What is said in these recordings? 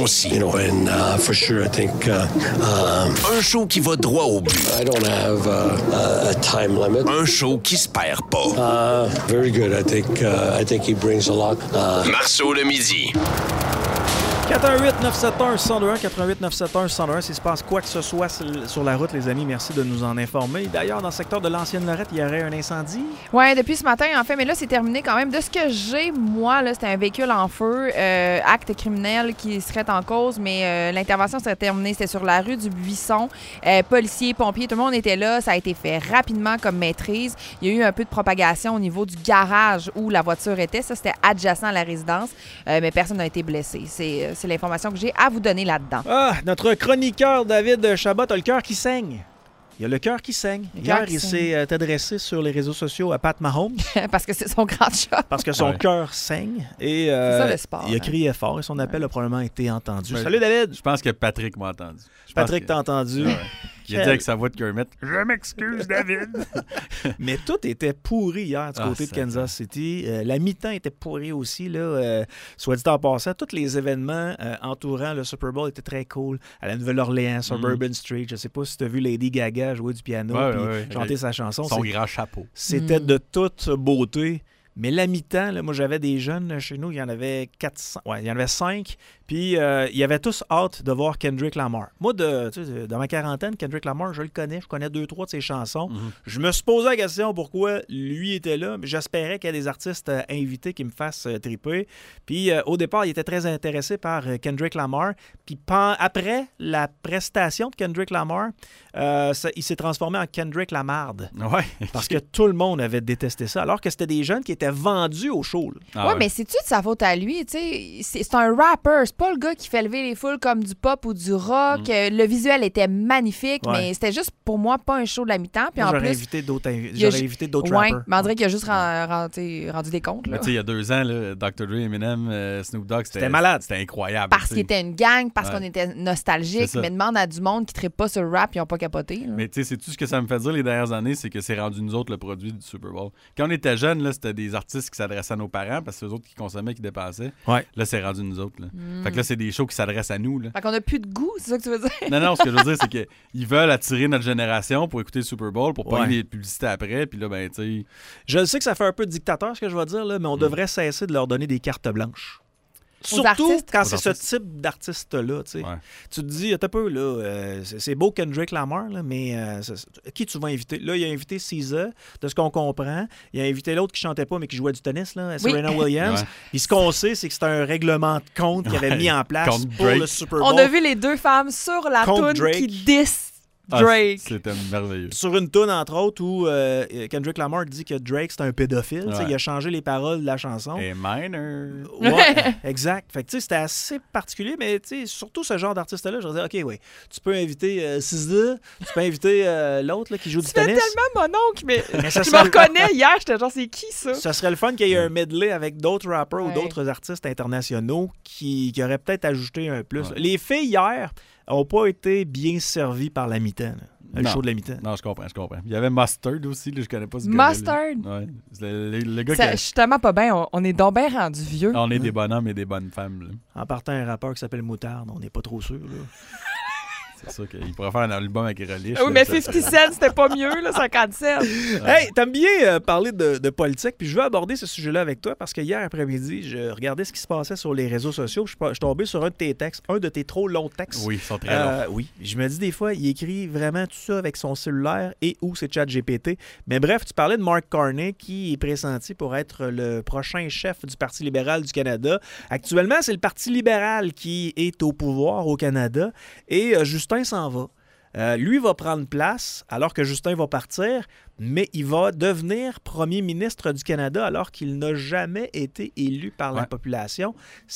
aussi. For sure, I think, Un show qui va droit au but. I don't have a time limit. Un show qui se perd pas. Very good. I think he brings a lot. Marceau le midi. 418-971-1021, 418-971-1021. S'il se passe quoi que ce soit sur la route, les amis, merci de nous en informer. D'ailleurs, dans le secteur de l'Ancienne-Lorette, il y aurait un incendie. Oui, depuis ce matin, en fait, mais là, c'est terminé quand même. De ce que j'ai, moi, là, c'était un véhicule en feu, acte criminel qui serait en cause, mais l'intervention serait terminée. C'était sur la rue du Buisson. Policiers, pompiers, tout le monde était là. Ça a été fait rapidement comme maîtrise. Il y a eu un peu de propagation au niveau du garage où la voiture était. Ça, c'était adjacent à la résidence, mais personne n'a été blessé. C'est l'information que j'ai à vous donner là-dedans. Ah, notre chroniqueur David Chabot a le cœur qui saigne. Il y a le cœur qui saigne. Hier, il s'est adressé sur les réseaux sociaux à Pat Mahomes. Parce que c'est son grand shot. Parce que son cœur saigne. Et c'est ça le sport. Il a crié fort et son appel a probablement été entendu. Salut David! Je pense que Patrick m'a entendu. Patrick t'a entendu. Ouais. Il a dit avec sa voix de Kermit, « Je m'excuse, David! » Mais tout était pourri hier du côté de Kansas City. La mi-temps était pourrie aussi. Là, soit dit en passant, tous les événements entourant le Super Bowl étaient très cool. À la Nouvelle-Orléans, sur Bourbon Street. Je ne sais pas si tu as vu Lady Gaga jouer du piano et chanter sa chanson. Son grand chapeau. C'était de toute beauté. Mais la mi-temps, là, moi, j'avais des jeunes chez nous, il y en avait 400, il y en avait 5, puis ils avaient tous hâte de voir Kendrick Lamar. Moi, dans ma quarantaine, Kendrick Lamar, je le connais, je connais 2-3 de ses chansons. Je me suis posé la question pourquoi lui était là, mais j'espérais qu'il y ait des artistes invités qui me fassent triper. Puis au départ, il était très intéressé par Kendrick Lamar, puis après la prestation de Kendrick Lamar, il s'est transformé en Kendrick Lamarde. Ouais. Parce que tout le monde avait détesté ça, alors que c'était des jeunes qui étaient vendus au show. Ouais, mais c'est-tu de sa faute à lui? C'est un rapper, c'est pas le gars qui fait lever les foules comme du pop ou du rock. Le visuel était magnifique, mais c'était juste pour moi pas un show de la mi-temps. Puis j'aurais invité d'autres rappers. Mais on dirait qu'il a juste rendu des comptes. Mais tu sais, il y a 2 ans, là, Dr. Dre, Eminem, Snoop Dogg, c'était malade. C'était incroyable. Parce qu'il était une gang, parce qu'on était nostalgique. Mais demande à du monde qui ne pas sur le rap, ils n'ont pas capoté. Là. Mais tu sais, c'est tout ce que ça me fait dire les dernières années, c'est que c'est rendu nous autres le produit du Super Bowl. Quand on était jeunes, là, c'était des artistes qui s'adressaient à nos parents parce que c'est eux autres qui consommaient, qui dépensaient. Ouais. Là, c'est rendu nous autres. Là. Fait que là, c'est des shows qui s'adressent à nous. Là. Fait qu'on a plus de goût, c'est ça que tu veux dire? Non, ce que je veux dire, c'est qu'ils veulent attirer notre génération pour écouter le Super Bowl, pour pas des publicités après. Puis là, ben, tu sais. Je sais que ça fait un peu dictateur, ce que je vais dire, là, mais on devrait cesser de leur donner des cartes blanches. Surtout quand c'est ce type d'artiste-là. Tu te dis, t'as peu, là, c'est beau Kendrick Lamar, là, mais qui tu vas inviter? Là, il a invité SZA, de ce qu'on comprend. Il a invité l'autre qui chantait pas, mais qui jouait du tennis, là, Serena Williams. Puis ce qu'on sait, c'est que c'est un règlement de compte qu'il avait mis en place pour le Super Bowl. On a vu les deux femmes sur la toune qui dissent Drake. C'était merveilleux. Sur une toune, entre autres, où Kendrick Lamar dit que Drake, c'est un pédophile. Il a changé les paroles de la chanson. Et minor. Ouais, exact. Fait que c'était assez particulier, mais surtout ce genre d'artiste-là, je disais, OK, oui, tu peux inviter SZA, tu peux inviter l'autre là, qui joue du tennis. C'est tellement mon oncle, mais je me reconnais hier, j'étais genre, c'est qui ça? Ça serait le fun qu'il y ait un medley avec d'autres rappers ou d'autres artistes internationaux qui auraient peut-être ajouté un plus. Ouais. Les filles, hier, n'ont pas été bien servies par la mi-temps. Le show de la mi-temps. Non, je comprends. Il y avait Mustard aussi, là, je connais pas ce gars. Mustard? Ouais. Le gars ça, je suis tellement pas bien. On est donc bien rendu vieux. On est des bonhommes et des bonnes femmes. Là. En partant un rappeur qui s'appelle Moutarde, on n'est pas trop sûr. Là. C'est sûr qu'il pourrait faire un album avec Relish. Oui, mais 50 Cent, c'était pas mieux, là, 50 Cent. Hey, t'aimes bien parler de politique, puis je veux aborder ce sujet-là avec toi parce que hier après-midi, je regardais ce qui se passait sur les réseaux sociaux. Je suis tombé sur un de tes textes, un de tes trop longs textes. Oui, ils sont très longs. Oui, je me dis des fois, il écrit vraiment tout ça avec son cellulaire et ou c'est ChatGPT. Mais bref, tu parlais de Mark Carney qui est pressenti pour être le prochain chef du Parti libéral du Canada. Actuellement, c'est le Parti libéral qui est au pouvoir au Canada et Justin s'en va. Lui va prendre place alors que Justin va partir, mais il va devenir premier ministre du Canada alors qu'il n'a jamais été élu par la population.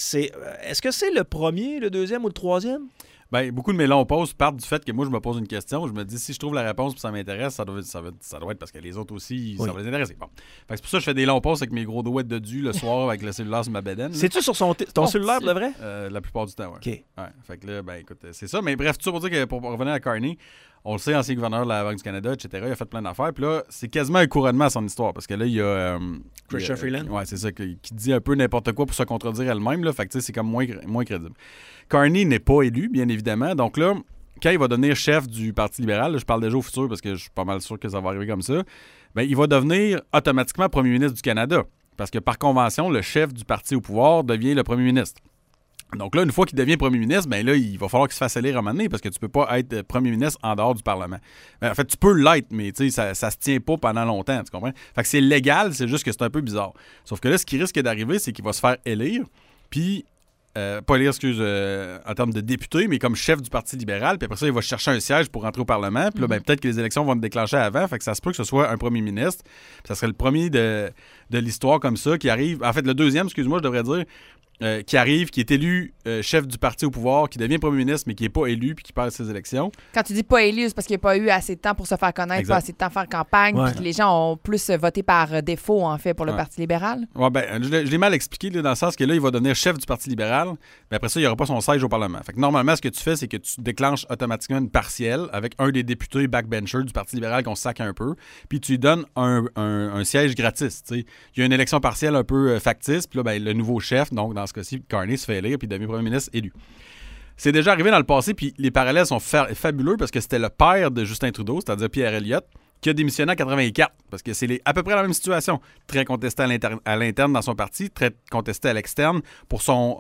Est-ce que c'est le premier, le deuxième ou le troisième? Bien, beaucoup de mes longs posts partent du fait que moi, je me pose une question. Je me dis, si je trouve la réponse et ça m'intéresse, ça doit être parce que les autres aussi, ça va les intéresser. Bon. Fait que c'est pour ça que je fais des longs posts avec mes gros doigts de dû le soir avec le cellulaire sur ma bedaine. C'est-tu sur ton cellulaire, de vrai? La plupart du temps, oui. OK. Ouais. Fait que là, ben écoute, c'est ça. Mais bref, tout ça pour dire que pour revenir à Carney, On le sait, ancien gouverneur de la Banque du Canada, etc. Il a fait plein d'affaires. Puis là, c'est quasiment un couronnement à son histoire. Parce que là, il y a... Chrystia Freeland. Ouais, c'est ça, qui dit un peu n'importe quoi pour se contredire elle-même. Là, fait que c'est comme moins crédible. Carney n'est pas élu, bien évidemment. Donc là, quand il va devenir chef du Parti libéral, là, je parle déjà au futur parce que je suis pas mal sûr que ça va arriver comme ça, bien, il va devenir automatiquement premier ministre du Canada. Parce que par convention, le chef du parti au pouvoir devient le premier ministre. Donc là, une fois qu'il devient premier ministre, bien là, il va falloir qu'il se fasse élire à un moment donné parce que tu peux pas être premier ministre en dehors du Parlement. En fait, tu peux l'être, mais ça se tient pas pendant longtemps, tu comprends? Fait que c'est légal, c'est juste que c'est un peu bizarre. Sauf que là, ce qui risque d'arriver, c'est qu'il va se faire élire, puis... pas élire, en termes de député, mais comme chef du Parti libéral, puis après ça, il va chercher un siège pour rentrer au Parlement, puis là, ben, peut-être que les élections vont se déclencher avant, fait que ça se peut que ce soit un premier ministre, puis ça serait le premier de l'histoire comme ça qui arrive, en fait, le deuxième, excuse-moi, je devrais dire, qui arrive, qui est élu chef du parti au pouvoir, qui devient premier ministre, mais qui n'est pas élu puis qui perd ses élections. Quand tu dis pas élu, c'est parce qu'il n'y a pas eu assez de temps pour se faire connaître, Exact. pas assez de temps pour faire campagne, puis que les gens ont plus voté par défaut, en fait, pour le Parti libéral. Ouais, ben, je l'ai mal expliqué, là, dans le sens que là, il va devenir chef du Parti libéral, mais après ça, il n'y aura pas son siège au Parlement. Fait que normalement, ce que tu fais, c'est que tu déclenches automatiquement une partielle avec un des députés backbenchers du Parti libéral qu'on sac un peu, puis tu lui donnes un siège gratis. T'sais. Il y a une élection partielle un peu factice, puis là, ben, le nouveau chef, donc dans ce cas-ci, Carney, se fait élire, puis devient premier ministre élu. C'est déjà arrivé dans le passé, puis les parallèles sont fabuleux parce que c'était le père de Justin Trudeau, c'est-à-dire Pierre Elliott, qui a démissionné en 84, parce que c'est à peu près la même situation. Très contesté à l'interne dans son parti, très contesté à l'externe pour son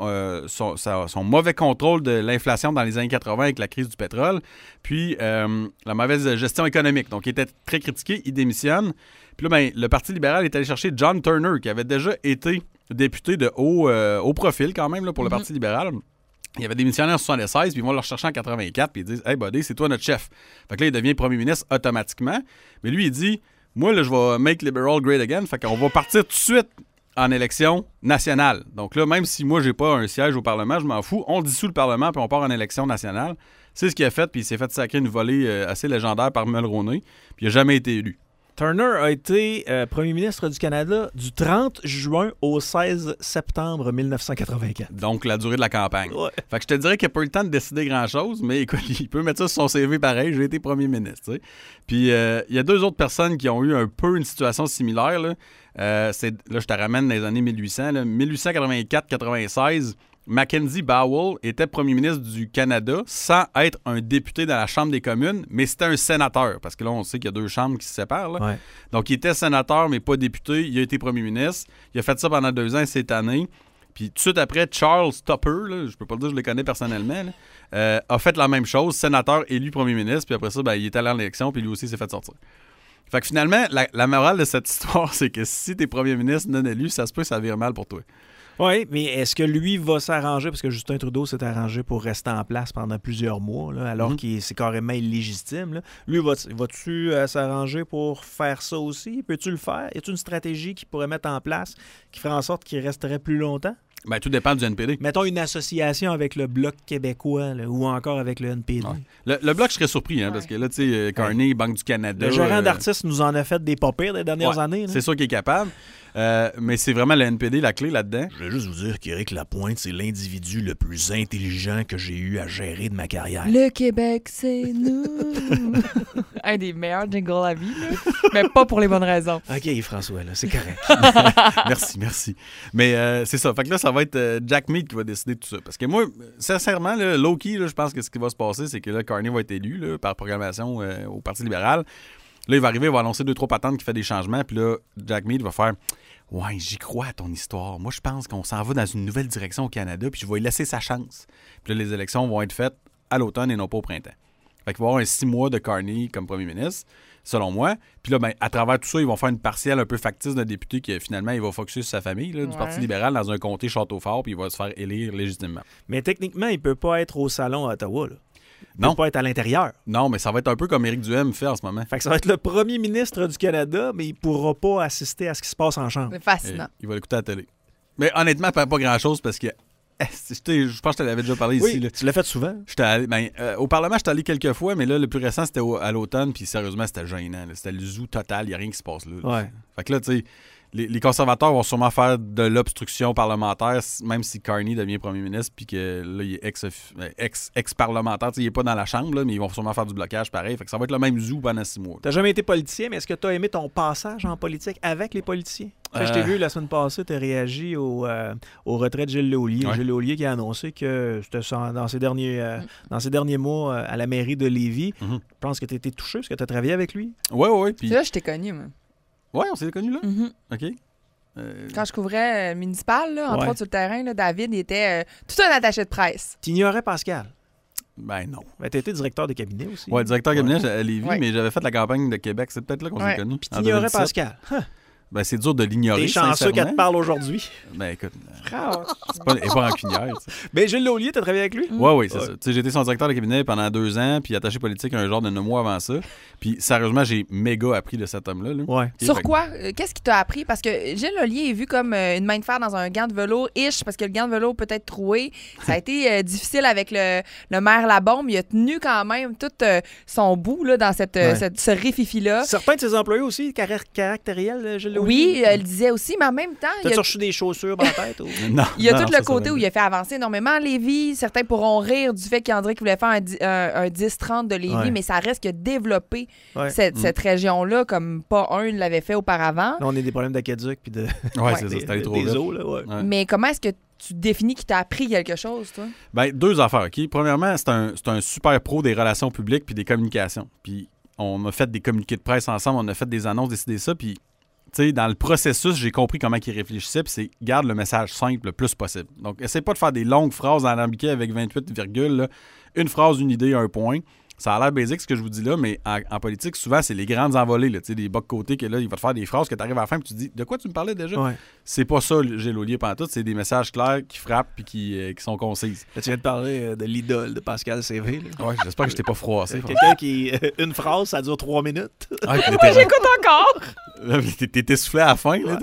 mauvais contrôle de l'inflation dans les années 80 avec la crise du pétrole, puis la mauvaise gestion économique. Donc, il était très critiqué, il démissionne. Puis là, ben, le Parti libéral est allé chercher John Turner, qui avait déjà été député de haut profil quand même là, pour le Parti libéral. Il avait démissionné en 76, puis ils vont le rechercher en 84, puis ils disent « Hey, buddy, c'est toi notre chef. » Fait que là, il devient premier ministre automatiquement. Mais lui, il dit « Moi, là, je vais make liberal great again. » Fait qu'on va partir tout de suite en élection nationale. Donc là, même si moi, j'ai pas un siège au Parlement, je m'en fous. On dissout le Parlement, puis on part en élection nationale. C'est ce qu'il a fait, puis il s'est fait sacrer une volée assez légendaire par Mulroney, puis il n'a jamais été élu. Turner a été premier ministre du Canada du 30 juin au 16 septembre 1984. Donc, la durée de la campagne. Ouais. Fait que je te dirais qu'il n'a pas eu le temps de décider grand-chose, mais écoute, il peut mettre ça sur son CV pareil. J'ai été premier ministre, tu sais. Puis, il y a deux autres personnes qui ont eu un peu une situation similaire, là. Là, je te ramène dans les années 1800, là. 1884-96, Mackenzie Bowell était premier ministre du Canada sans être un député dans la Chambre des communes, mais c'était un sénateur, parce que là, on sait qu'il y a deux chambres qui se séparent. Là. Ouais. Donc, il était sénateur, mais pas député. Il a été premier ministre. Il a fait ça pendant 2 ans cette année. Puis tout de suite après, Charles Tupper, là, je peux pas le dire, je le connais personnellement, là, a fait la même chose, sénateur élu premier ministre, puis après ça, ben, il est allé en élection, puis lui aussi s'est fait sortir. Fait que finalement, la morale de cette histoire, c'est que si t'es premier ministre non élu, ça se peut que ça vire mal pour toi. Oui, mais est-ce que lui va s'arranger, parce que Justin Trudeau s'est arrangé pour rester en place pendant plusieurs mois, là, alors qu'il c'est carrément illégitime. Là. Lui, vas-tu s'arranger pour faire ça aussi? Peux-tu le faire? Y a-t-il une stratégie qu'il pourrait mettre en place qui ferait en sorte qu'il resterait plus longtemps? Ben, tout dépend du NPD. Mettons une association avec le Bloc québécois là, ou encore avec le NPD. Ouais. Le Bloc, je serais surpris, parce que là, tu sais, Carney, Banque du Canada... Le gérant d'artistes nous en a fait des pas pires les dernières années. Là. C'est sûr qu'il est capable. Mais c'est vraiment le NPD la clé là-dedans. Je voulais juste vous dire qu'Éric Lapointe, c'est l'individu le plus intelligent que j'ai eu à gérer de ma carrière. Le Québec, c'est nous. Un des meilleurs jingles à vie, là. Mais pas pour les bonnes raisons. OK, François, là, c'est correct. Merci. Mais c'est ça. Fait que là, ça va être Jack Mead qui va décider de tout ça. Parce que moi, sincèrement, là, low-key, là, je pense que ce qui va se passer, c'est que là, Carney va être élu là, par proclamation au Parti libéral. Là, il va arriver, il va annoncer 2-3 patentes qui fait des changements. Puis là, Jack Mead va faire « Ouais, j'y crois à ton histoire. Moi, je pense qu'on s'en va dans une nouvelle direction au Canada, puis je vais lui laisser sa chance. » Puis là, les élections vont être faites à l'automne et non pas au printemps. Fait qu'il va y avoir un 6 mois de Carney comme premier ministre, selon moi. Puis là, ben, à travers tout ça, ils vont faire une partielle un peu factice d'un député qui, finalement, il va focusser sur sa famille là, du Parti libéral dans un comté Château-Fort, puis il va se faire élire légitimement. Mais techniquement, il peut pas être au salon à Ottawa, là. Il Non. peut pas être à l'intérieur. Non, mais ça va être un peu comme Éric Duhem fait en ce moment. Fait que ça va être le premier ministre du Canada, mais il pourra pas assister à ce qui se passe en chambre. C'est fascinant. Il va l'écouter à la télé. Mais honnêtement, pas grand-chose parce que je pense que je te l'avais déjà parlé Oui, ici. Là. tu l'as fait souvent. J'étais allé, au Parlement, j'étais allé quelques fois, mais là, le plus récent, c'était à l'automne, puis sérieusement, c'était gênant. Là. C'était le zoo total, il n'y a rien qui se passe là. Ouais. Fait que là, tu sais, les conservateurs vont sûrement faire de l'obstruction parlementaire, même si Carney devient premier ministre, puis que là, il est ex-parlementaire. Il n'est pas dans la Chambre, là, mais ils vont sûrement faire du blocage pareil. Fait que ça va être le même zoo pendant 6 mois. T'as jamais été politicien, mais est-ce que tu as aimé ton passage en politique avec les politiciens? Je t'ai vu la semaine passée, tu as réagi au retrait de Gilles Laulier. Ouais. Gilles Laulier qui a annoncé que c'était dans ces derniers mois à la mairie de Lévis. Je pense que tu as été touché parce que tu as travaillé avec lui. Oui. Puis... C'est là, je t'ai connu, moi. Oui, on s'est connus là? OK. Quand je couvrais municipal, là, entre Ouais. autres sur le terrain, là, David il était tout un attaché de presse. Tu ignorais Pascal. Ben non. Ben, tu étais directeur de cabinet aussi. Oui, directeur cabinet à Lévis, Ouais. mais j'avais fait la campagne de Québec. C'est peut-être là qu'on s'est connus. Puis tu ignorais Pascal. Ben, c'est dur de l'ignorer. T'es chanceux qu'elle te parle aujourd'hui. Ben écoute, elle n'est pas rancunière. Tu sais. Ben, Gilles Laulier, tu as travaillé avec lui? Oui, c'est ça. Tu sais, j'ai été son directeur de cabinet pendant 2 ans, puis attaché politique un genre de 9 mois avant ça. Puis sérieusement, j'ai méga appris de cet homme-là. Là. Ouais. Ok, Sur fait que- quoi? Qu'est-ce qui t'a appris? Parce que Gilles Laulier est vu comme une main de fer dans un gant de velours-ish, parce que le gant de velours peut être troué. Ça a été difficile avec le maire Labombe. Il a tenu quand même tout son bout là, dans ce rififi-là. Certains de ses employés aussi, caractériels, Gilles Laulier. Oui, elle le disait aussi, mais en même temps, il y T'as-tu a, reçu des chaussures dans la tête? Ou... Non, il y a non, tout ça, le côté ça où il a fait avancer énormément Lévis. Certains pourront rire du fait qu'André voulait faire un 10-30 de Lévis, Ouais. mais ça reste qu'il a développé Ouais. cette région-là comme pas un ne l'avait fait auparavant. Là, on a des problèmes d'aqueduc puis de Ouais, c'est ça, des, c'est allé trop des vite. eaux. Là, ouais. Ouais. Mais comment est-ce que tu définis qu'il t'a appris quelque chose, toi? Ben, 2 affaires, OK? Premièrement, c'est un super pro des relations publiques puis des communications. Puis on a fait des communiqués de presse ensemble, on a fait des annonces, décidé ça, puis tu sais, dans le processus, j'ai compris comment il réfléchissait, puis c'est garde le message simple le plus possible. Donc, essaie pas de faire des longues phrases alambiquées avec 28 virgules, là. Une phrase, une idée, un point. Ça a l'air basique ce que je vous dis là, mais en politique, souvent, c'est les grandes envolées, là, tu sais, des bas de côté, que là, il va te faire des phrases que tu arrives à la fin, puis tu te dis, de quoi tu me parlais déjà? Ouais. C'est pas ça, Gilles Laulier, pantoute, c'est des messages clairs qui frappent puis qui sont concises. Là, tu viens de parler de l'idole de Pascal CV. Là. Ouais, j'espère que je t'ai pas froissé. Quelqu'un qui. Une phrase, ça dure 3 minutes. J'écoute encore! T'es essoufflé à la fin, là.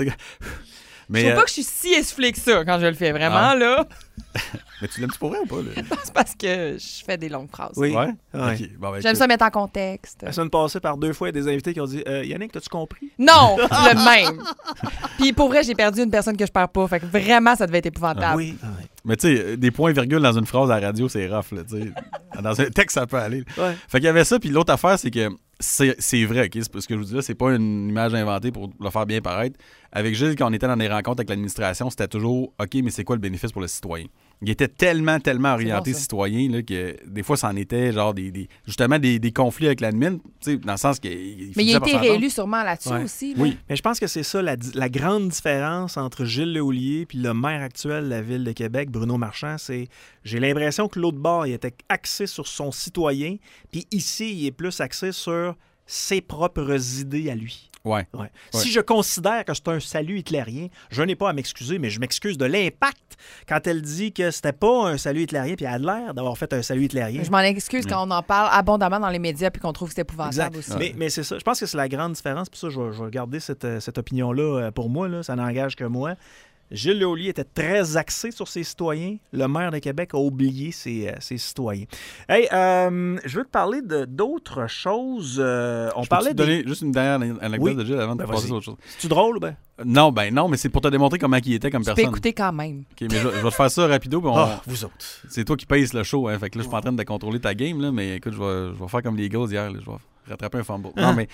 Mais, Je trouve pas que je suis si essoufflée que ça quand je le fais, vraiment, Ah. là. mais tu l'aimes-tu pour vrai ou pas, là? C'est parce que je fais des longues phrases. Oui. Ouais? Ouais. Ok, bon, ben, J'aime écoute. ça mettre en contexte. La semaine passée, par 2 fois, il y a des invités qui ont dit Yannick, t'as-tu compris? Non, le même. Puis pour vrai, j'ai perdu une personne que je perds pas. Fait que vraiment, ça devait être épouvantable. Oui. Mais tu sais, des points-virgules dans une phrase à la radio, c'est rough, là, tu sais. Dans un texte, ça peut aller. Ouais. Fait qu'il y avait ça, puis l'autre affaire, c'est que c'est vrai, OK? Ce que je vous dis là, c'est pas une image inventée pour le faire bien paraître. Avec Gilles, quand on était dans des rencontres avec l'administration, c'était toujours OK, mais c'est quoi le bénéfice pour le citoyen? Il était tellement orienté bon, ça. citoyen là, que des fois, ça en était genre justement des conflits avec l'admin, tu sais, dans le sens qu'il Mais il a finissait par été s'entendre. réélu sûrement là-dessus Ouais. aussi. Là. Oui. Mais je pense que c'est ça la grande différence entre Gilles Laulier puis le maire actuel de la Ville de Québec, Bruno Marchand. C'est j'ai l'impression que l'autre bord, il était axé sur son citoyen, puis ici, il est plus axé sur ses propres idées à lui. Ouais. Ouais. Si je considère que c'est un salut hitlérien, je n'ai pas à m'excuser, mais je m'excuse de l'impact quand elle dit que c'était pas un salut hitlérien, puis elle a l'air d'avoir fait un salut hitlérien. Je m'en excuse quand on en parle abondamment dans les médias puis qu'on trouve que c'est épouvantable Exact. aussi. Mais c'est ça. Je pense que c'est la grande différence. Puis ça, je vais garder cette opinion-là pour moi. Là. Ça n'engage que moi. Gilles Laulier était très axé sur ses citoyens. Le maire de Québec a oublié ses citoyens. Hey, je veux te parler d'autres choses. On Je parlait peux te donner juste une dernière anecdote Oui. de Gilles avant de Ben, passer vas-y. sur autre chose. C'est-tu drôle, ben? Non, mais c'est pour te démontrer comment il était comme Tu peux personne. écouter quand même. OK, mais je vais te faire ça rapido. Puis vous autres. c'est toi qui payes le show. Hein, fait que là, je suis pas en train de contrôler ta game. Là, mais écoute, je vais faire comme les Eagles hier. Là, je vais rattraper un fumble. Non, mais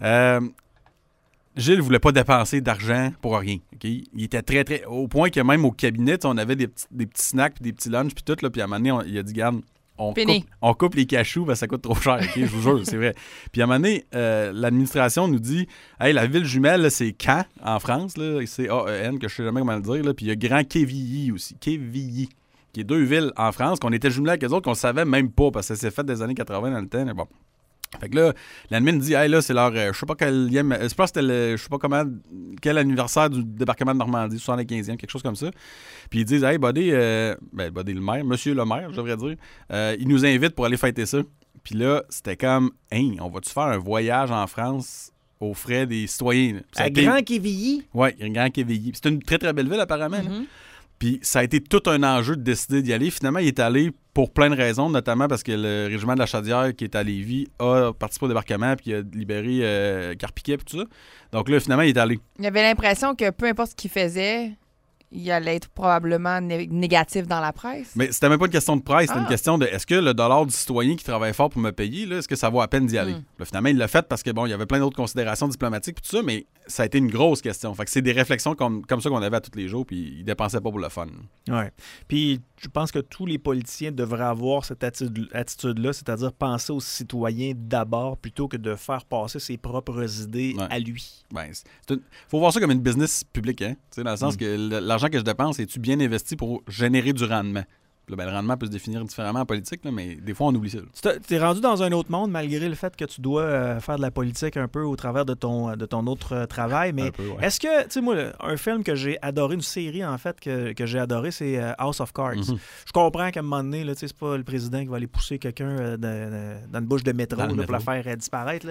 Gilles voulait pas dépenser d'argent pour rien. OK? Il était très... Au point que même au cabinet, on avait des petits snacks puis des petits lunchs puis tout. Là, puis à un moment donné, il a dit, garde, Fini. on coupe les cachous parce que ça coûte trop cher. OK? Je vous jure, c'est vrai. Puis à un moment donné, l'administration nous dit, hey, la ville jumelle, là, c'est Caen, en France. Là, c'est A-E-N, que je sais jamais comment le dire. Là, puis il y a Grand Quevilly aussi. Quevilly, qui est 2 villes en France, qu'on était jumelés avec eux autres, qu'on savait même pas parce que ça s'est fait des années 80 dans le temps. Mais bon. Fait que là, l'admin dit, hey, là, c'est leur, je sais pas quel, je pense que c'était je sais pas comment, quel anniversaire du débarquement de Normandie, 75e, quelque chose comme ça. Puis ils disent, hey, Buddy, Buddy le maire, monsieur le maire, je devrais dire, il nous invite pour aller fêter ça. Puis là, c'était comme, hey, on va-tu faire un voyage en France aux frais des citoyens? Là? À Grand Quevilly. Oui, Grand Quevilly. C'est une très, très belle ville, apparemment. là. Puis ça a été tout un enjeu de décider d'y aller. Finalement, il est allé pour plein de raisons, notamment parce que le régiment de la Chaudière qui est à Lévis a participé au débarquement puis a libéré Carpiquet et tout ça. Donc là, finalement, il est allé. Il avait l'impression que peu importe ce qu'il faisait, il allait être probablement négatif dans la presse. Mais c'était même pas une question de presse, c'était une question de est-ce que le dollar du citoyen qui travaille fort pour me payer, là, est-ce que ça vaut à peine d'y aller? Là, finalement, il l'a fait parce que bon, il y avait plein d'autres considérations diplomatiques et tout ça, mais ça a été une grosse question. Fait que c'est des réflexions comme ça qu'on avait à tous les jours, puis ils dépensaient pas pour le fun. Ouais. Puis je pense que tous les politiciens devraient avoir cette attitude-là, c'est-à-dire penser aux citoyens d'abord plutôt que de faire passer ses propres idées à lui. Ben, faut voir ça comme une business publique, hein? Dans le sens que l'argent que je dépense, es-tu bien investi pour générer du rendement? Là, ben, le rendement peut se définir différemment en politique, là, mais des fois, on oublie ça. Tu es rendu dans un autre monde, malgré le fait que tu dois faire de la politique un peu au travers de ton autre travail. Mais est-ce que, tu sais, moi, un film que j'ai adoré, une série, en fait, que j'ai adoré, c'est House of Cards. Je comprends qu'à un moment donné, là, c'est pas le président qui va aller pousser quelqu'un dans une bouche de métro pour la faire disparaître. Là.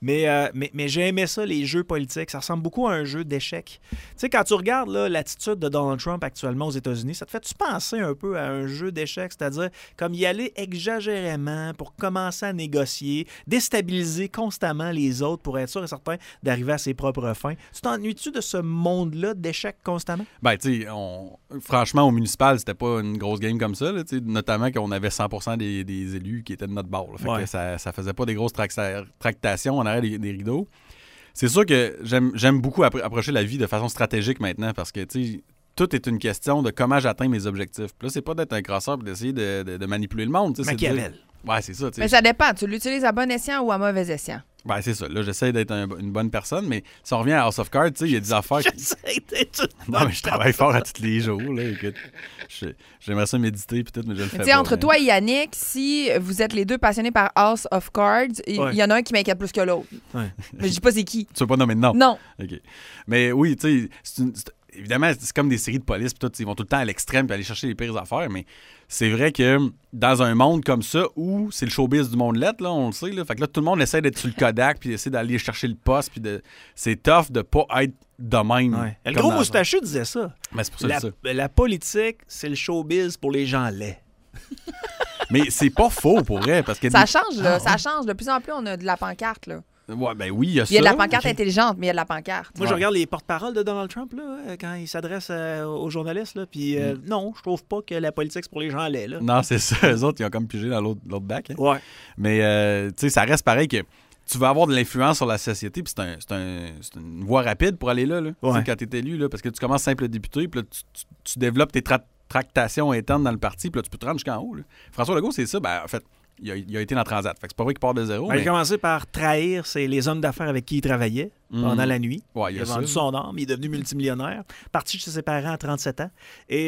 Mais j'ai aimé ça, les jeux politiques. Ça ressemble beaucoup à un jeu d'échecs. Tu sais, quand tu regardes là, l'attitude de Donald Trump actuellement aux États-Unis, ça te fait-tu penser un peu à un jeu d'échecs, c'est-à-dire comme y aller exagérément pour commencer à négocier, déstabiliser constamment les autres pour être sûr et certain d'arriver à ses propres fins. Tu t'ennuies-tu de ce monde-là d'échecs constamment? Ben, tu sais, franchement, au municipal, c'était pas une grosse game comme ça, là, notamment qu'on avait 100% des élus qui étaient de notre bord. Là, fait que ça faisait pas des grosses tractations en arrière des rideaux. C'est sûr que j'aime beaucoup approcher la vie de façon stratégique maintenant parce que, tu sais, tout est une question de comment j'atteins mes objectifs. Puis là, c'est pas d'être un crosseur et d'essayer de manipuler le monde. Machiavel. Ouais, c'est ça. Mais ça dépend. Tu l'utilises à bon escient ou à mauvais escient? Ben, c'est ça. Là, j'essaie d'être une bonne personne, mais si on revient à House of Cards, tu sais, il y a des affaires qui... J'essaie d'être Non, mais je travaille fort à tous les jours, là. Écoute, j'aimerais ça méditer, peut-être, mais je le fais pas. Entre toi et Yannick, si vous êtes les deux passionnés par House of Cards, il y en a un qui m'inquiète plus que l'autre. Mais je dis pas c'est qui. Tu veux pas nommer de nom? Non. OK. Mais oui, tu sais, évidemment, c'est comme des séries de police, puis ils vont tout le temps à l'extrême puis aller chercher les pires affaires, mais c'est vrai que dans un monde comme ça, où c'est le showbiz du monde lettre, là, on le sait, là, fait que là, tout le monde essaie d'être sur le Kodak puis essaie d'aller chercher le poste, puis c'est tough de pas être de même. Ouais. Le gros moustachu disait ça. Mais c'est pour ça la politique, c'est le showbiz pour les gens laids. Mais c'est pas faux pour vrai, parce que... Ça change, là. Ça change. De plus en plus, on a de la pancarte, là. Ouais, ben oui, il y a ça. Il y a de la pancarte intelligente, mais il y a de la pancarte. Moi, je regarde les porte-paroles de Donald Trump là, quand il s'adresse aux journalistes. Là, puis non, je trouve pas que la politique, c'est pour les gens laids. Là. Non, c'est ça. Eux autres, ils ont comme pigé dans l'autre bac. Hein. Ouais. Mais, tu sais, ça reste pareil que tu vas avoir de l'influence sur la société, puis c'est une voie rapide pour aller là. Ouais. Quand tu es élu, là, parce que tu commences simple député, puis là, tu développes tes tractations internes dans le parti, puis là, tu peux te rendre jusqu'en haut. Là. François Legault, c'est ça. Ben, en fait, il a été dans Transat. Fait que c'est pas vrai qu'il part de zéro. Il a commencé par trahir les hommes d'affaires avec qui il travaillait pendant la nuit. Ouais, il a vendu son âme, il est devenu multimillionnaire. Parti chez ses parents à 37 ans. Et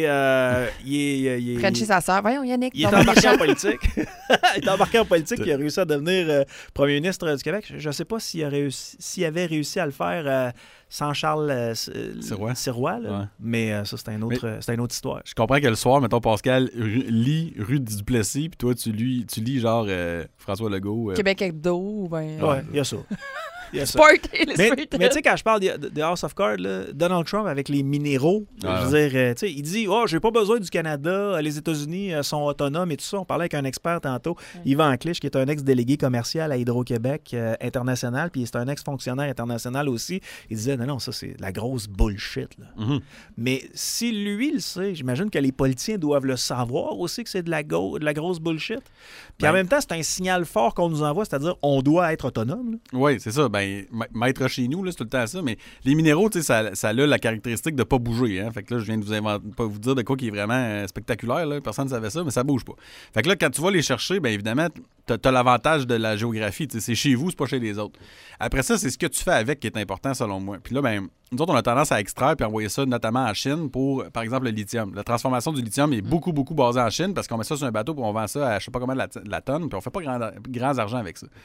il Prenne chez sa sœur. Voyons, Yannick. Il est embarqué en politique. Il est embarqué en politique et il a réussi à devenir premier ministre du Québec. Je ne sais pas s'il avait réussi à le faire sans Charles Sirois. Là. Ouais. Mais ça, c'est une autre histoire. Je comprends que le soir, mettons, Pascal lit Rue du Duplessis, puis toi, tu lis genre François Legault. Québec Hebdo. Ben, ouais, il y a ça. Sport mais tu sais, quand je parle de House of Cards, là, Donald Trump avec les minéraux, je veux dire, tu sais, il dit j'ai pas besoin du Canada, les États-Unis sont autonomes et tout ça. On parlait avec un expert tantôt, Yvan Clich, qui est un ex-délégué commercial à Hydro-Québec international, puis c'est un ex-fonctionnaire international aussi. Il disait non, ça c'est de la grosse bullshit. Là. Mais si lui le sait, j'imagine que les politiciens doivent le savoir aussi que c'est de la grosse bullshit. Puis en même temps, c'est un signal fort qu'on nous envoie, c'est-à-dire on doit être autonome. Oui, c'est ça. Ben, maître chez nous, là, c'est tout le temps ça. Mais les minéraux, tu sais, ça a la caractéristique de ne pas bouger. Hein? Fait que là, je viens de pas vous dire de quoi qui est vraiment spectaculaire. Là. Personne ne savait ça, mais ça bouge pas. Fait que là, quand tu vas les chercher, bien évidemment, t'as l'avantage de la géographie. C'est chez vous, c'est pas chez les autres. Après ça, c'est ce que tu fais avec qui est important, selon moi. Puis là, ben, nous autres, on a tendance à extraire puis envoyer ça notamment en Chine pour, par exemple, le lithium. La transformation du lithium est beaucoup, beaucoup basée en Chine parce qu'on met ça sur un bateau puis on vend ça à je sais pas combien de la tonne puis on fait pas grands argent avec ça.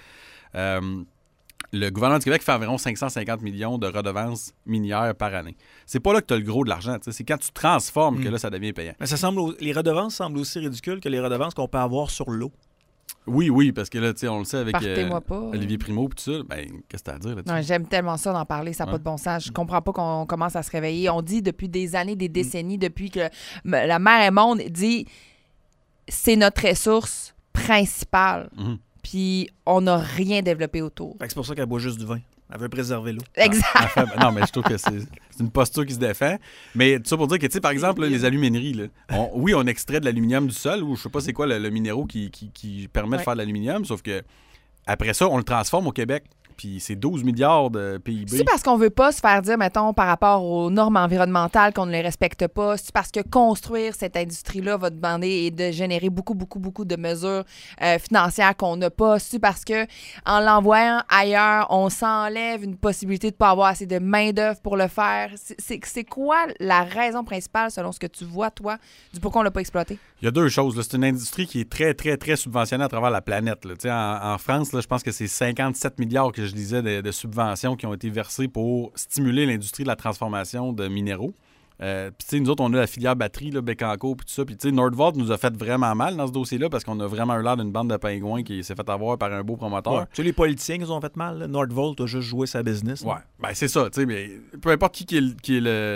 Le gouvernement du Québec fait environ 550 millions de redevances minières par année. C'est pas là que tu as le gros de l'argent. C'est quand tu transformes que là, ça devient payant. Mais les redevances semblent aussi ridicules que les redevances qu'on peut avoir sur l'eau. Oui, parce que là, tu sais, on le sait avec Partez-moi pas. Olivier Primo et tout ça. Ben, qu'est-ce que t'as à dire là-dessus? Non, j'aime tellement ça d'en parler, ça n'a pas de bon sens. Je comprends pas qu'on commence à se réveiller. On dit depuis des années, des décennies, depuis que la mer est monde, dit c'est notre ressource principale. Puis on n'a rien développé autour. Fait que c'est pour ça qu'elle boit juste du vin. Elle veut préserver l'eau. Exact. Non, mais je trouve que c'est une posture qui se défend. Mais tout ça pour dire que, tu sais, par exemple, là, les alumineries, là, on extrait de l'aluminium du sol, ou je sais pas c'est quoi le minéraux qui permet de faire de l'aluminium, sauf que après ça, on le transforme au Québec. Puis c'est 12 milliards de PIB. C'est parce qu'on veut pas se faire dire, mettons, par rapport aux normes environnementales qu'on ne les respecte pas. C'est parce que construire cette industrie-là va demander et de générer beaucoup de mesures financières qu'on n'a pas. C'est parce que en l'envoyant ailleurs, on s'enlève une possibilité de pas avoir assez de main-d'œuvre pour le faire. C'est quoi la raison principale, selon ce que tu vois, toi, du pourquoi on l'a pas exploité? Il y a deux choses. Là. C'est une industrie qui est très, très, très subventionnée à travers la planète. Là. En France, là, je pense que c'est 57 milliards que je disais de subventions qui ont été versées pour stimuler l'industrie de la transformation de minéraux. Puis, nous autres, on a la filière batterie, là, Bécancour, puis tout ça. Puis, Nordvolt nous a fait vraiment mal dans ce dossier-là parce qu'on a vraiment eu l'air d'une bande de pingouins qui s'est fait avoir par un beau promoteur. Ouais. Tu sais, les politiciens qui ont fait mal. Là. Nordvolt a juste joué sa business. Ouais, ben c'est ça. Mais peu importe qui est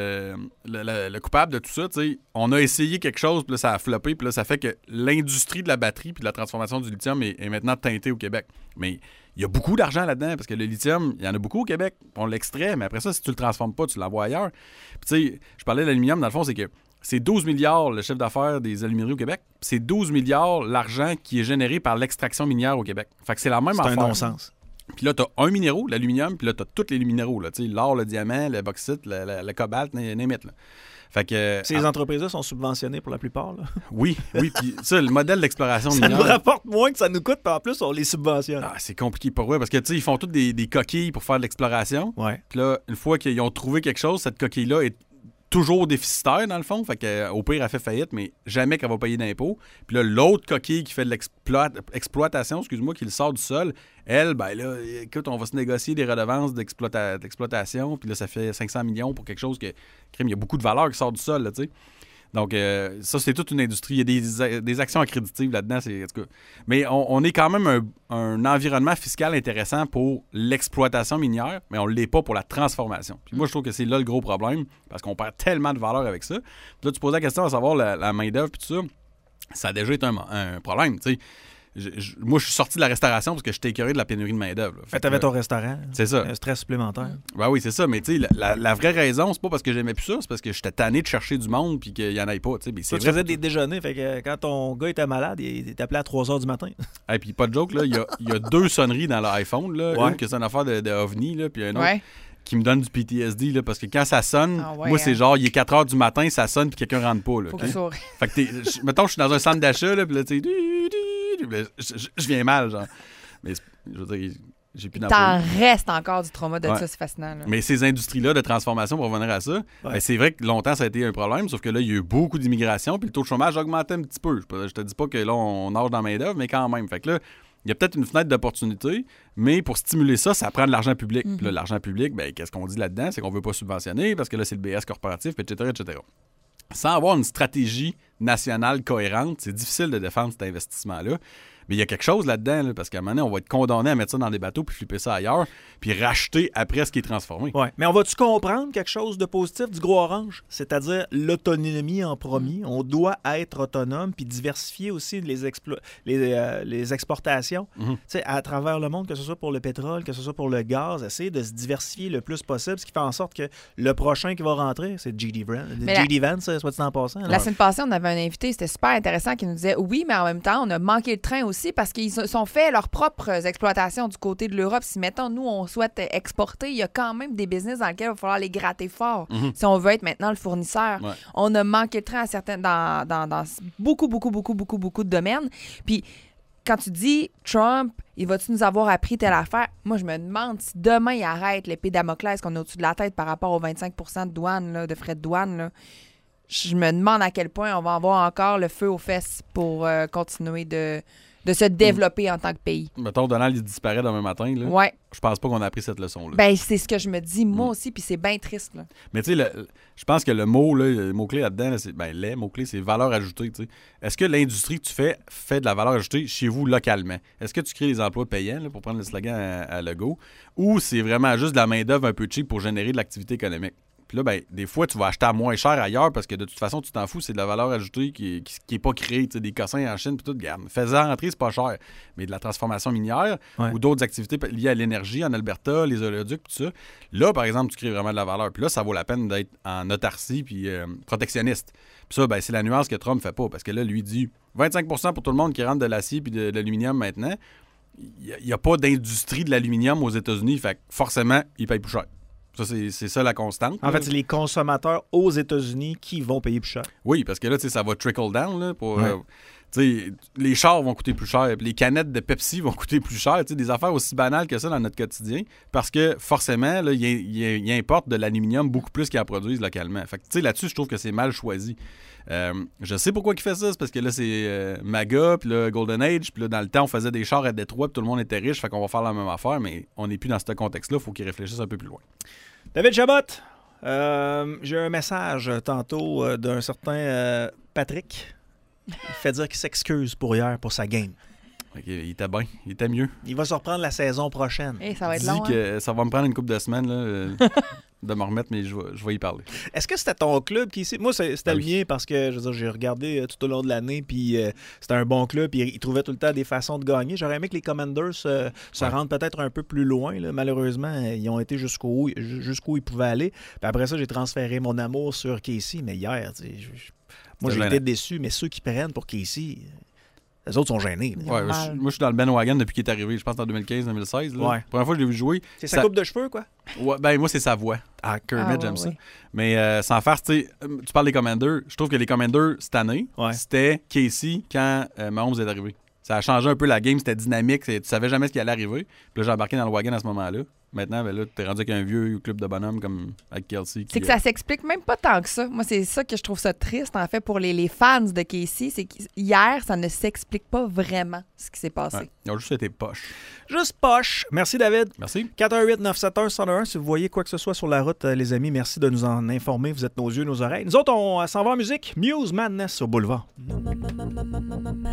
le coupable de tout ça, on a essayé quelque chose, puis là, ça a floppé. Puis là, ça fait que l'industrie de la batterie puis de la transformation du lithium est maintenant teintée au Québec. Mais il y a beaucoup d'argent là-dedans parce que le lithium, il y en a beaucoup au Québec. On l'extrait, mais après ça, si tu le transformes pas, tu l'envoies ailleurs. Puis tu sais, je parlais de l'aluminium, dans le fond, c'est que c'est 12 milliards le chiffre d'affaires des alumineries au Québec. C'est 12 milliards l'argent qui est généré par l'extraction minière au Québec. Fait que c'est la même affaire. C'est un non-sens. Puis là, tu as un minéraux, l'aluminium, puis là, tu as tous les minéraux. L'or, le diamant, le bauxite, le cobalt, name it, là. Fait que, ces entreprises-là sont subventionnées pour la plupart. Là. Oui. Puis ça, le modèle d'exploration ça minière... nous rapporte moins que ça nous coûte, puis en plus, on les subventionne. Ah, c'est compliqué pour eux, parce que, tu sais, ils font toutes des coquilles pour faire de l'exploration. Ouais. Puis là, une fois qu'ils ont trouvé quelque chose, cette coquille-là est toujours déficitaire, dans le fond. Fait qu'au pire, elle fait faillite, mais jamais qu'elle va payer d'impôts. Puis là, l'autre coquille qui fait de l'exploitation, qui le sort du sol, elle, ben là, écoute, on va se négocier des redevances d'exploitation. Puis là, ça fait 500 millions pour quelque chose que, crime, il y a beaucoup de valeur qui sort du sol, là, tu sais. Donc, ça, c'est toute une industrie. Il y a des actions accréditives là-dedans. En tout cas. Mais on est quand même un environnement fiscal intéressant pour l'exploitation minière, mais on ne l'est pas pour la transformation. Puis moi, je trouve que c'est là le gros problème, parce qu'on perd tellement de valeur avec ça. Puis là, tu posais la question à savoir la main-d'œuvre puis tout ça. Ça a déjà été un problème, tu sais. Moi, je suis sorti de la restauration parce que j'étais écœuré de la pénurie de main-d'œuvre. Fait que t'avais ton restaurant. C'est ça. Un stress supplémentaire. Ben oui, c'est ça. Mais tu sais, la vraie raison, c'est pas parce que j'aimais plus ça, c'est parce que j'étais tanné de chercher du monde puis qu'il y en ait pas. Tu faisais des déjeuners. Fait que quand ton gars était malade, il t'appelait à 3 h du matin. Et puis pas de joke, là, il y a 2 sonneries dans l'iPhone. Là. Ouais. Une que c'est une affaire de OVNI, là, puis une autre qui me donne du PTSD. Là, parce que quand ça sonne, moi, c'est genre, il est 4 h du matin, ça sonne puis quelqu'un rentre pas. Là, faut que ça. Fait que mettons, je suis dans un centre d'achat, là, puis là, tu sais, je viens mal, genre. Mais je veux dire, j'ai plus d'emploi. T'en restes encore du trauma de ça, c'est fascinant. Là. Mais ces industries-là de transformation, pour revenir à ça, ben, c'est vrai que longtemps, ça a été un problème, sauf que là, il y a eu beaucoup d'immigration, puis le taux de chômage a augmenté un petit peu. Je te dis pas que là, on nage dans la main-d'œuvre, mais quand même. Fait que là, il y a peut-être une fenêtre d'opportunité, mais pour stimuler ça, ça prend de l'argent public. Puis là, l'argent public, ben, qu'est-ce qu'on dit là-dedans? C'est qu'on veut pas subventionner parce que là, c'est le BS corporatif, etc., etc. Sans avoir une stratégie nationale cohérente, c'est difficile de défendre cet investissement-là. Mais il y a quelque chose là-dedans, là, parce qu'à un moment donné, on va être condamné à mettre ça dans des bateaux puis flipper ça ailleurs, puis racheter après ce qui est transformé. Ouais. Mais on va-tu comprendre quelque chose de positif du gros orange? C'est-à-dire l'autonomie en premier. On doit être autonome puis diversifier aussi les exportations à travers le monde, que ce soit pour le pétrole, que ce soit pour le gaz. Essayer de se diversifier le plus possible, ce qui fait en sorte que le prochain qui va rentrer, c'est J.D. Vance, soit-il en passant. La semaine passée, on avait un invité, c'était super intéressant, qui nous disait oui, mais en même temps, on a manqué le train aussi parce qu'ils sont fait leurs propres exploitations du côté de l'Europe. Si, mettons, nous, on souhaite exporter, il y a quand même des business dans lesquels il va falloir les gratter fort si on veut être maintenant le fournisseur. Ouais. On a manqué le train à certains, dans beaucoup de domaines. Puis, quand tu dis Trump, il va-tu nous avoir appris telle affaire? Moi, je me demande si demain, il arrête l'épée Damoclès qu'on a au-dessus de la tête par rapport aux 25 % de douane, là, de frais de douane, là. Je me demande à quel point on va avoir encore le feu aux fesses pour continuer de de se développer en tant que pays. Mettons, Donald, il disparaît demain matin. Là. Ouais. Je pense pas qu'on a appris cette leçon-là. Ben, c'est ce que je me dis, moi aussi, puis c'est bien triste. Là. Mais tu sais, je pense que le mot-clé là-dedans, là, les mots-clés, c'est valeur ajoutée. T'sais. Est-ce que l'industrie que tu fait de la valeur ajoutée chez vous localement? Est-ce que tu crées des emplois payants, là, pour prendre le slogan à Legault, ou c'est vraiment juste de la main-d'œuvre un peu cheap pour générer de l'activité économique? Puis là, ben, des fois, tu vas acheter à moins cher ailleurs parce que de toute façon, tu t'en fous, c'est de la valeur ajoutée qui est pas créée. Des cossins en Chine, puis tout, garde. Fais-en rentrer, c'est pas cher. Mais de la transformation minière ou d'autres activités liées à l'énergie en Alberta, les oléoducs, tout ça. Là, par exemple, tu crées vraiment de la valeur. Puis là, ça vaut la peine d'être en autarcie puis protectionniste. Puis ça, ben, c'est la nuance que Trump fait pas parce que là, lui dit 25 % pour tout le monde qui rentre de l'acier puis de l'aluminium maintenant. Il n'y a pas d'industrie de l'aluminium aux États-Unis, fait que forcément, ils payent plus cher. Ça, c'est ça la constante. En fait, c'est les consommateurs aux États-Unis qui vont payer plus cher. Oui, parce que là, ça va trickle down. Là, pour, les chars vont coûter plus cher, les canettes de Pepsi vont coûter plus cher. Des affaires aussi banales que ça dans notre quotidien. Parce que forcément, ils importent de l'aluminium beaucoup plus qu'ils en produisent localement. Fait que là-dessus, je trouve que c'est mal choisi. Je sais pourquoi il fait ça. C'est parce que là, c'est MAGA, puis là, Golden Age. Puis là, dans le temps, on faisait des chars à Détroit, puis tout le monde était riche. Fait qu'on va faire la même affaire, mais on n'est plus dans ce contexte-là. Il faut qu'ils réfléchissent un peu plus loin. David Chabot, j'ai un message tantôt d'un certain Patrick. Il fait dire qu'il s'excuse pour hier, pour sa game. Okay, il était bien, il était mieux. Il va se reprendre la saison prochaine. Et ça va être Dis long. que ça va me prendre une couple de semaines là, de me remettre, mais je vais y parler. Est-ce que c'était ton club qui ici? Moi, c'était le mien parce que j'ai regardé tout au long de l'année, puis c'était un bon club, puis il trouvait tout le temps des façons de gagner. J'aurais aimé que les Commanders se rendent peut-être un peu plus loin. Là. Malheureusement, ils ont été jusqu'où ils pouvaient aller. Puis après ça, j'ai transféré mon amour sur Casey, mais hier, moi, j'ai été déçu, mais ceux qui prennent pour Casey... Les autres sont gênés. Ouais, moi, je suis dans le bandwagon depuis qu'il est arrivé. Je pense en 2015-2016. Ouais. La première fois que je l'ai vu jouer. C'est sa coupe de cheveux, quoi? Ouais, ben, moi, c'est sa voix. Kermit, j'aime ça. Oui. Mais sans faire, tu parles des Commanders. Je trouve que les Commanders, cette année, c'était Casey quand Mahomes est arrivé. Ça a changé un peu la game, c'était dynamique. Tu savais jamais ce qui allait arriver. Puis là, j'ai embarqué dans le wagon à ce moment-là. Maintenant, ben là, t'es rendu avec un vieux club de bonhomme comme avec Kelsey. C'est que ça s'explique même pas tant que ça. Moi, c'est ça que je trouve ça triste, en fait, pour les fans de Casey. C'est qu'hier, ça ne s'explique pas vraiment ce qui s'est passé. Ouais. Ils ont juste été poches. Juste poche. Merci, David. Merci. 418-971-101. Si vous voyez quoi que ce soit sur la route, les amis, merci de nous en informer. Vous êtes nos yeux, nos oreilles. Nous autres, on s'en va en musique. Muse Madness au boulevard.